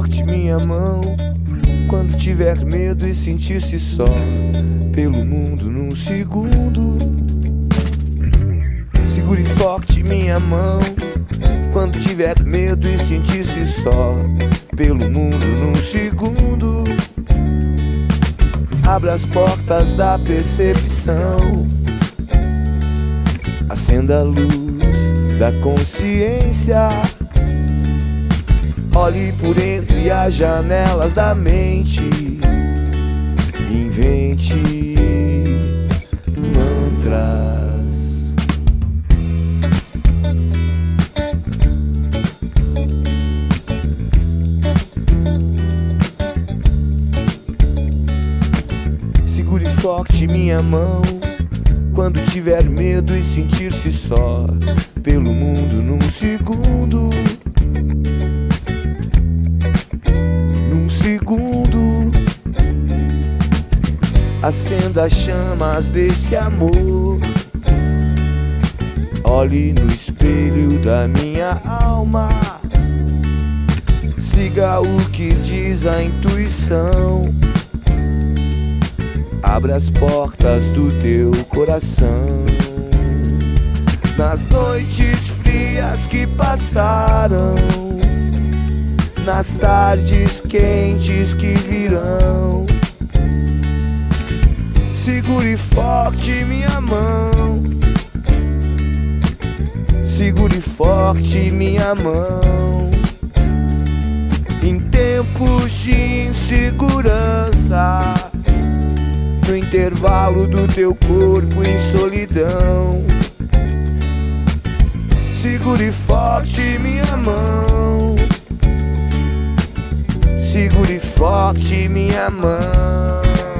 forte minha mão quando tiver medo e sentir-se só pelo mundo num segundo. Segure forte minha mão quando tiver medo e sentir-se só pelo mundo num segundo. Abra as portas da percepção, acenda a luz da consciência. Olhe por entre as janelas da mente, invente mantras. Segure forte minha mão quando tiver medo e sentir-se só pelo mundo num segundo. Num segundo, acenda as chamas desse amor. Olhe no espelho da minha alma, siga o que diz a intuição. Abra as portas do teu coração. Nas noites frias que passaram, nas tardes quentes que virão, segure forte minha mão. Segure forte minha mão. Em tempos de insegurança, no intervalo do teu corpo em solidão, segure forte minha mão. Segure forte minha mão.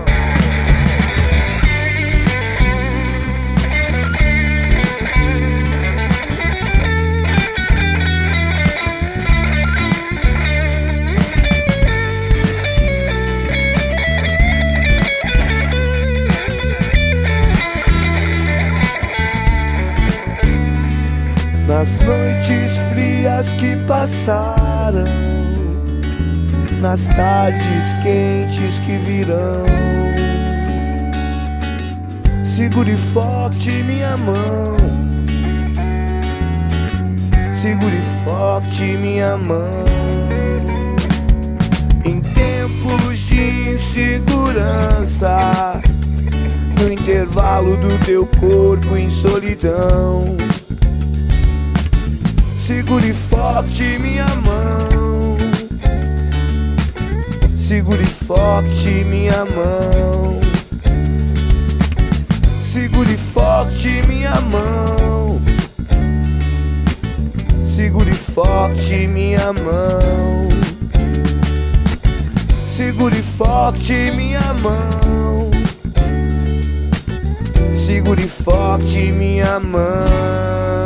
Nas noites frias que passaram, nas tardes quentes que virão, segure forte minha mão. Segure forte minha mão. Em tempos de insegurança, no intervalo do teu corpo em solidão, segure forte minha mão. Segure forte minha mão. Segure forte minha mão. Segure forte minha mão. Segure forte minha mão. Segure forte minha mão.